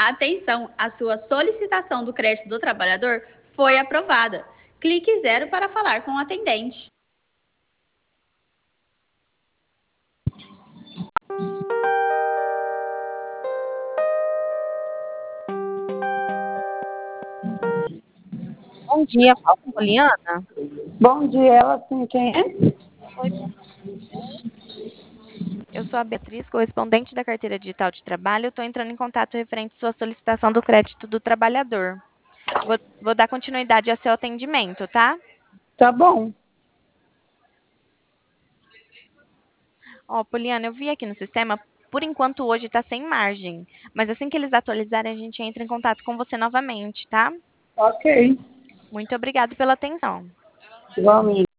Atenção, a sua solicitação do crédito do trabalhador foi aprovada. Clique 0 para falar com o atendente. Bom dia, fala com a Poliana. Bom dia, ela sim, quem é? Oi, eu sou a Beatriz, correspondente da carteira digital de trabalho. Estou entrando em contato referente à sua solicitação do crédito do trabalhador. Vou dar continuidade ao seu atendimento, tá? Tá bom. Ó, Poliana, eu vi aqui no sistema, por enquanto hoje está sem margem, mas assim que eles atualizarem, a gente entra em contato com você novamente, tá? Ok. Muito obrigada pela atenção. Igualmente.